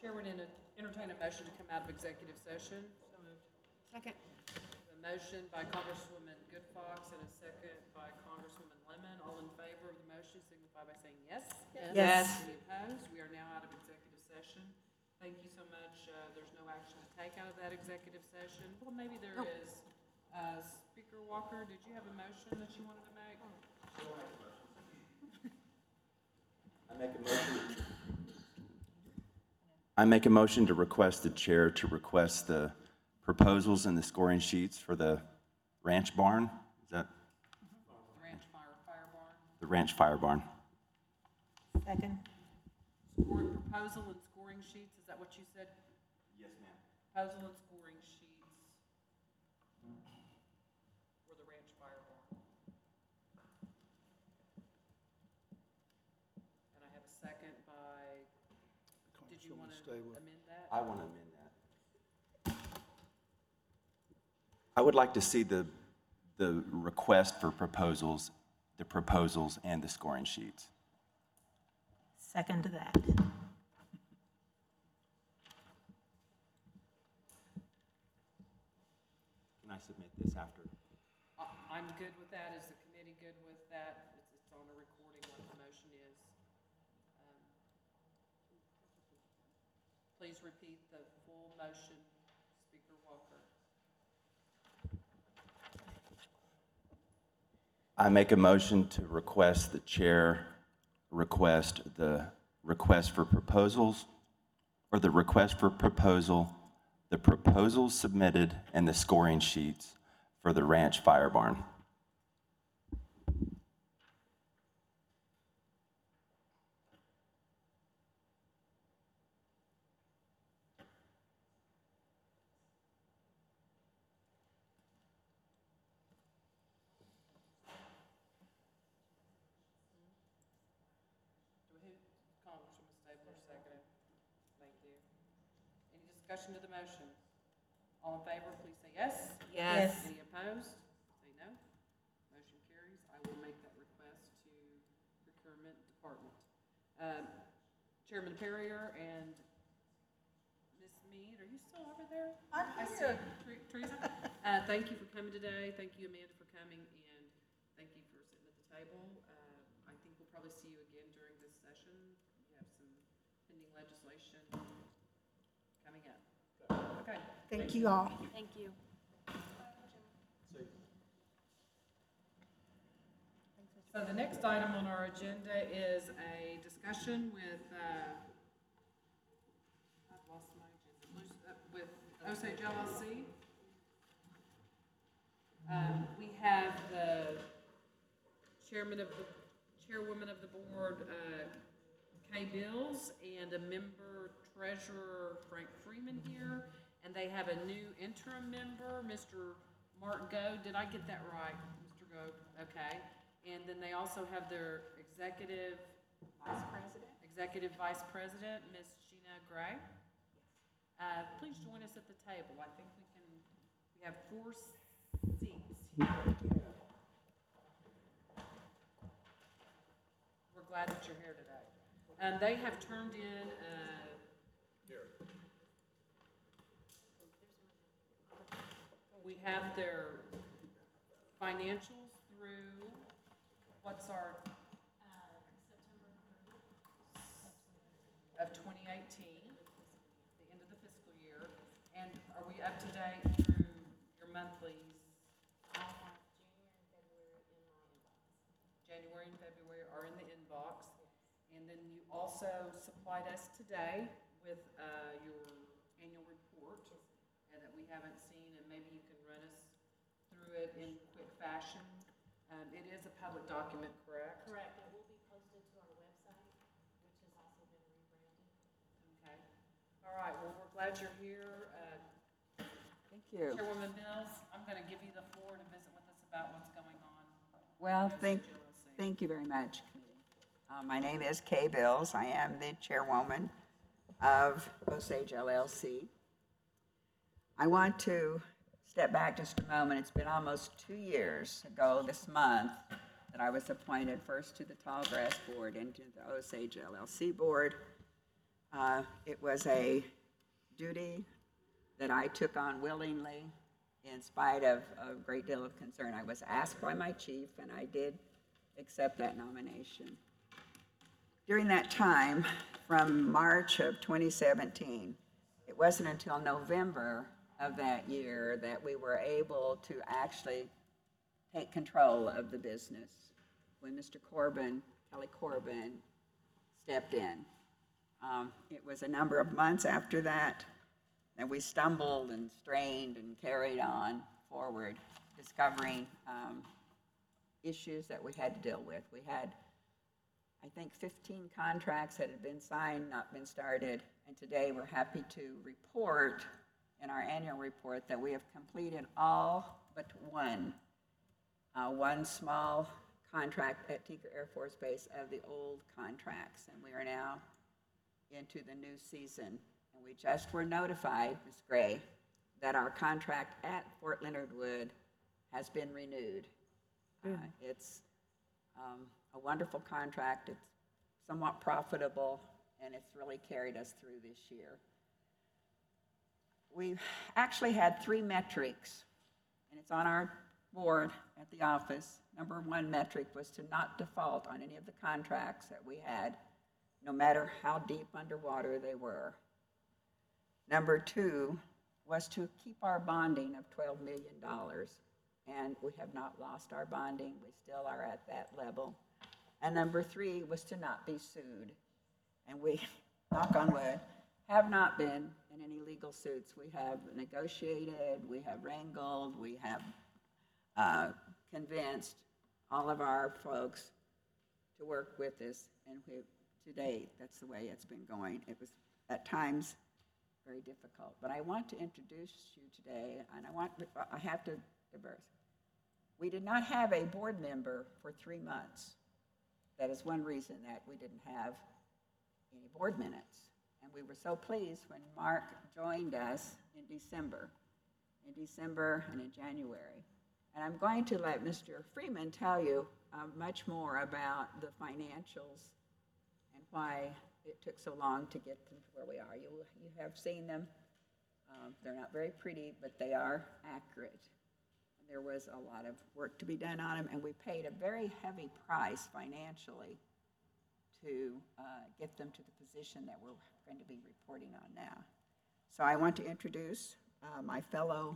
Chair would entertain a motion to come out of executive session. So moved. Second. A motion by Congresswoman Goodfox and a second by Congresswoman Lemon. All in favor of the motion signify by saying yes. Yes. Any opposed? We are now out of executive session. Thank you so much. There's no action to take out of that executive session. Well, maybe there is. Speaker Walker, did you have a motion that you wanted to make? I make a motion to request the chair to request the proposals and the scoring sheets for the ranch barn. Is that Ranch Fire Barn. the ranch fire barn? Second. Proposal and scoring sheets, is that what you said? Yes, ma'am. Proposal and scoring sheets for the ranch fire barn. And I have a second by, did you want to amend that? I want to amend that. I would like to see the request for proposals, the proposals and the scoring sheets. Second to that. Can I submit this after? I'm good with that. Is the committee good with that? It's on a recording what the motion is. Please repeat the full motion, Speaker Walker. I make a motion to request the chair request the request for proposals, or the request for proposal, the proposals submitted, and the scoring sheets for the ranch fire barn. Congresswoman Stabler, second. Thank you. Any discussion to the motion? All in favor, please say yes. Yes. Any opposed? Say no. Motion carries. I will make that request to Procurement Department. Chairman Perrier and Ms. Mead, are you still over there? I see Teresa. Thank you for coming today. Thank you, Amanda, for coming, and thank you for sitting at the table. I think we'll probably see you again during this session. We have some pending legislation coming up. Okay. Thank you all. Thank you. So the next item on our agenda is a discussion with, I've lost my agenda, with Osage LLC. We have the chairwoman of the board, Kay Bills, and a member treasurer, Frank Freeman here. And they have a new interim member, Mr. Mark Go. Did I get that right, Mr. Go? Okay. And then they also have their executive vice president, Ms. Gina Gray. Please join us at the table. I think we have 4 seats here. We're glad that you're here today. They have turned in, we have their financials through, what's our, of 2018, the end of the fiscal year. And are we up to date through your monthlies? January and February are in the inbox. And then you also supplied us today with your annual report that we haven't seen, and maybe you can run us through it in quick fashion. It is a public document, correct? Correct. It will be posted to our website, which has also been rebranded. Okay. All right, well, we're glad you're here. Thank you. Chairwoman Mills, I'm going to give you the floor to visit with us about what's going on. Well, at thank Osage LLC. you very much. My name is Kay Bills. I am the chairwoman of Osage LLC. I want to step back just a moment. It's been almost 2 years ago this month that I was appointed first to the Tallgrass Board and to the Osage LLC Board. It was a duty that I took on willingly in spite of a great deal of concern. I was asked by my chief, and I did accept that nomination. During that time, from March of 2017, it wasn't until November of that year that we were able to actually take control of the business when Mr. Corbin, Kelly Corbin, stepped in. It was a number of months after that that we stumbled and strained and carried on forward, discovering issues that we had to deal with. We had, I think, 15 contracts that had been signed, not been started, and today we're happy to report in our annual report that we have completed all but one small contract at Tinker Air Force Base of the old contracts, and we are now into the new season. And we just were notified, Ms. Gray, that our contract at Fort Leonard Wood has been renewed. It's a wonderful contract. It's somewhat profitable, and it's really carried us through this year. We've actually had 3 metrics, and it's on our board at the office. Number 1 metric was to not default on any of the contracts that we had, no matter how deep underwater they were. Number 2 was to keep our bonding of $12 million, and we have not lost our bonding. We still are at that level. And number 3 was to not be sued. And we, knock on wood, have not been in any legal suits. We have negotiated, we have wrangled, we have convinced all of our folks to work with us, and to date, that's the way it's been going. It was, at times, very difficult. But I want to introduce you today, and I have to diverse. We did not have a board member for 3 months. That is one reason that we didn't have any board minutes. And we were so pleased when Mark joined us in December and in January. And I'm going to let Mr. Freeman tell you much more about the financials and why it took so long to get them to where we are. You have seen them. They're not very pretty, but they are accurate. There was a lot of work to be done on them, and we paid a very heavy price financially to get them to the position that we're going to be reporting on now. So I want to introduce my fellow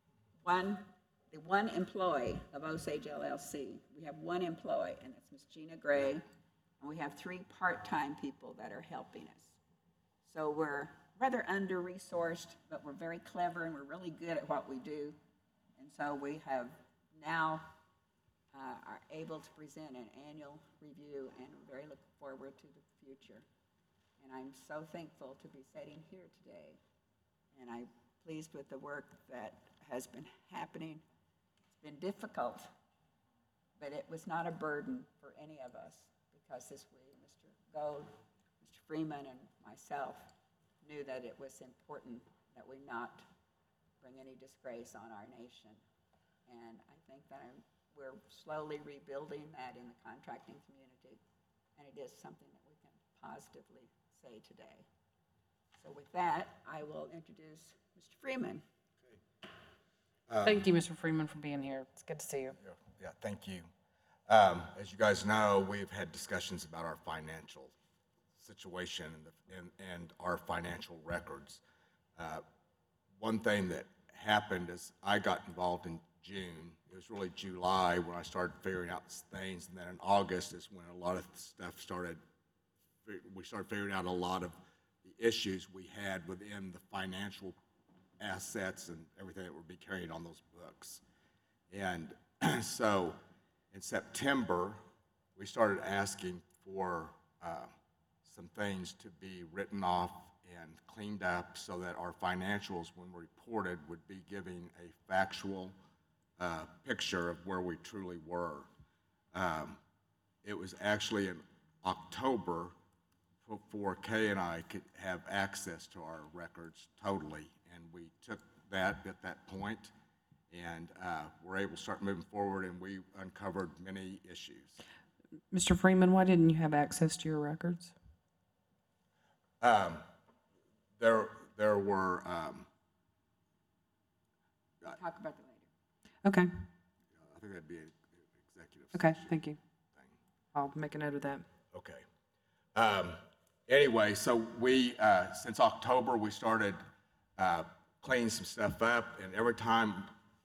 the one employee of Osage LLC. We have one employee, and that's Ms. Gina Gray, and we have 3 part-time people that are helping us. So we're rather under-resourced, but we're very clever and we're really good at what we do. And so we have now are able to present an annual review, and we're very looking forward to the future. And I'm so thankful to be sitting here today, and I'm pleased with the work that has been happening. It's been difficult, but it was not a burden for any of us, because this way, Mr. Gold, Mr. Freeman, and myself knew that it was important that we not bring any disgrace on our nation. And I think that we're slowly rebuilding that in the contracting community, and it is something that we can positively say today. So with that, I will introduce Mr. Freeman. Thank you, Mr. Freeman, for being here. It's good to see you. Yeah, thank you. As you guys know, we've had discussions about our financial situation and our financial records. One thing that happened is I got involved in June. It was really July when I started figuring out things, and then in August is when a lot of stuff started. We started figuring out a lot of the issues we had within the financial assets and everything that would be carried on those books. And so in September, we started asking for some things to be written off and cleaned up so that our financials, when reported, would be giving a factual picture of where we truly were. It was actually in October before Kay and I could have access to our records totally, and we took that at that point and were able to start moving forward, and we uncovered many issues. Mr. Freeman, why didn't you have access to your records? there were, Talk about that later. Okay, I think that'd be an executive okay, session thank you. thing. I'll make a note of that. Okay. Anyway, so we, since October, we started cleaning some stuff up, and every time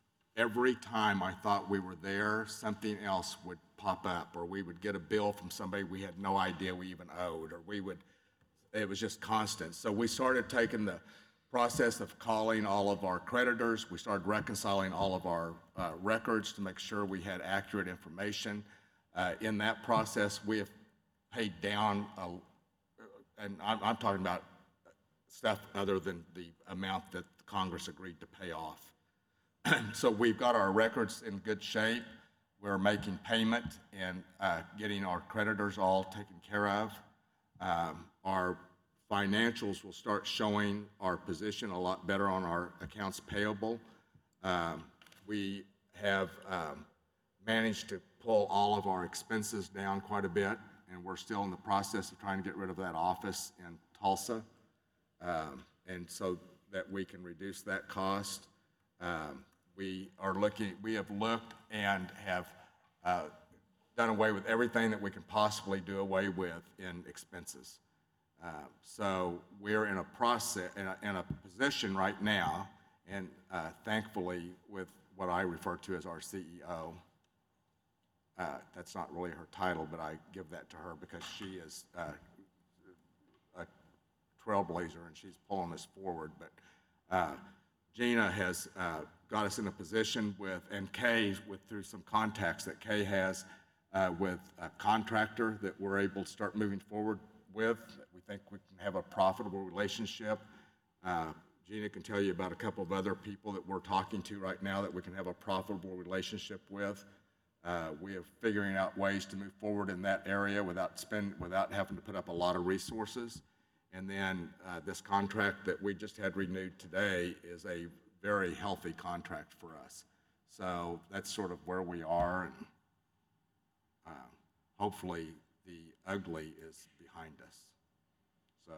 I thought we were there, something else would pop up, or we would get a bill from somebody we had no idea we even owed, or it was just constant. So we started taking the process of calling all of our creditors. We started reconciling all of our records to make sure we had accurate information. In that process, we have paid down, and I'm talking about stuff other than the amount that Congress agreed to pay off. So we've got our records in good shape. We're making payment and getting our creditors all taken care of. Our financials will start showing our position a lot better on our accounts payable. We have managed to pull all of our expenses down quite a bit, and we're still in the process of trying to get rid of that office in Tulsa, and so that we can reduce that cost. We have looked and have done away with everything that we can possibly do away with in expenses. So we're in a process, in a position right now, and thankfully with what I refer to as our CEO. That's not really her title, but I give that to her because she is a trailblazer and she's pulling us forward. But Gina has got us in a position and Kay, through some contacts that Kay has with a contractor that we're able to start moving forward with. We think we can have a profitable relationship. Gina can tell you about a couple of other people that we're talking to right now that we can have a profitable relationship with. We are figuring out ways to move forward in that area without having to put up a lot of resources. And then this contract that we just had renewed today is a very healthy contract for us. So that's sort of where we are, and hopefully the ugly is behind us. So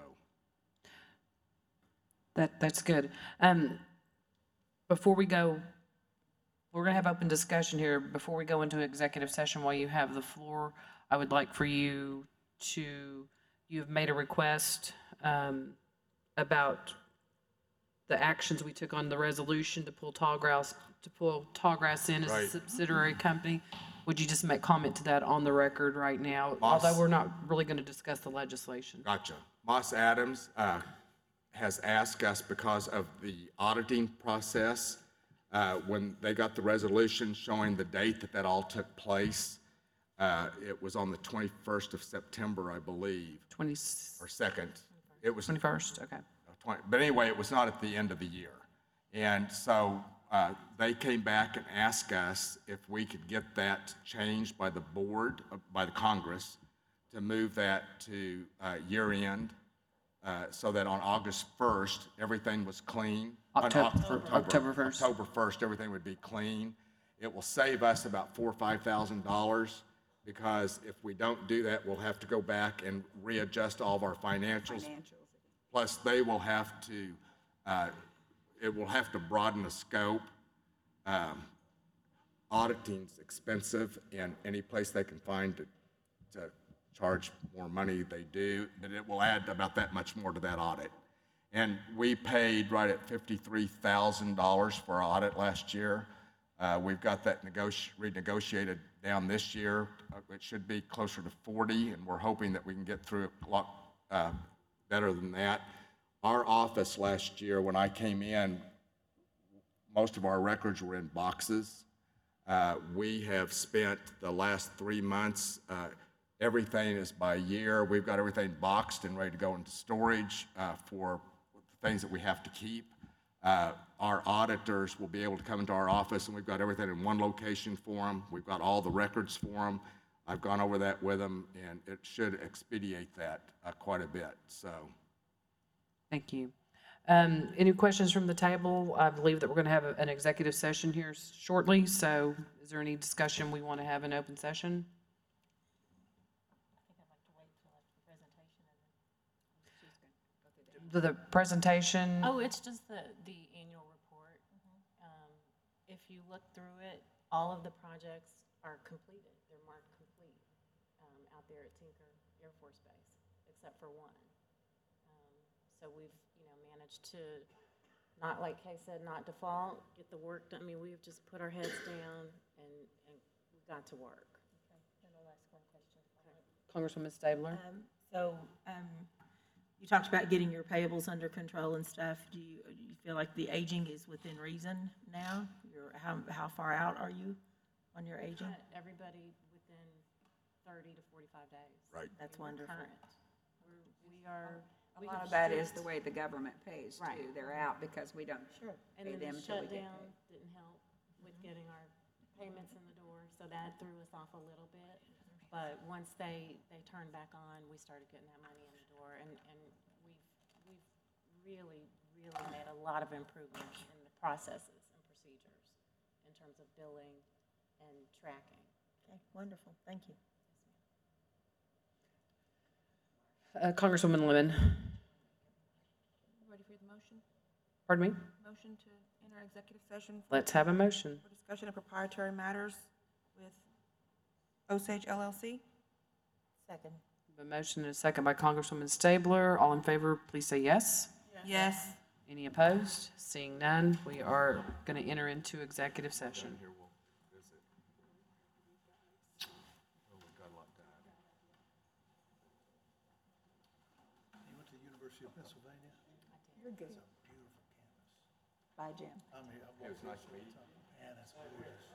That's good. Before we go, we're going to have open discussion here. Before we go into executive session, while you have the floor, I would like for you you've made a request about the actions we took on the resolution to pull Tallgrass in as a Right. subsidiary company. Would you just make comment to that on the record right now? Moss. Although we're not really going to discuss the legislation. Gotcha. Moss Adams has asked us, because of the auditing process, when they got the resolution showing the date that all took place, it was on the 21st of September, I believe, 20, or 2nd. It was 21st, okay. But anyway, it was not at the end of the year. And so they came back and asked us if we could get that changed by the board, by the Congress, to move that to year end, so that on August 1st, everything was clean. October 1st. October 1st, everything would be clean. It will save us about $4,000 or $5,000, because if we don't do that, we'll have to go back and readjust all of our financials. Plus, they will have to, it will have to broaden the scope. Auditing's expensive, and any place they can find to charge more money, they do, but it will add about that much more to that audit. And we paid right at $53,000 for our audit last year. We've got that renegotiated down this year. It should be closer to 40, and we're hoping that we can get through a lot better than that. Our office last year, when I came in, most of our records were in boxes. We have spent the last 3 months, everything is by year. We've got everything boxed and ready to go into storage for things that we have to keep. Our auditors will be able to come into our office, and we've got everything in one location for them. We've got all the records for them. I've gone over that with them, and it should expedite that quite a bit. So, Thank you. Any questions from the table? I believe that we're going to have an executive session here shortly, so is there any discussion we want to have in open session? the presentation? Oh, it's just the annual report. If you look through it, all of the projects are completed. They're marked complete out there at Tinker Air Force Base, except for one. So we've, managed to, not like Kay said, not default, get the work done. I mean, we've just put our heads down and we got to work. Congresswoman Stabler? You talked about getting your payables under control and stuff. Do you feel like the aging is within reason now? How far out are you on your aging? Got everybody within 30 to 45 days. Right. That's We're wonderful. current. We are. A lot of that is the way the government pays Right. too. They're out because we don't Sure. And pay then them the till we get shutdown paid. didn't help with getting our payments in the door, so that threw us off a little bit. But once they turned back on, we started getting that money in the door, and we've really made a lot of improvements in the processes and procedures in terms of billing and tracking. Okay, wonderful. Thank you. Congresswoman Lemon? Ready for the motion? Pardon me? Motion to enter executive session Let's have a motion. for discussion of proprietary matters with Osage LLC. Second. A motion and a second by Congresswoman Stabler. All in favor, please say yes. Yes. Any opposed? Seeing none, we are going to enter into executive session. Here we'll visit. Oh, we got a lot done. You went to the University of Pennsylvania? You're good. Beautiful campus. Bye, Jim. I'm here. It was nice to meet you. Man, that's gorgeous.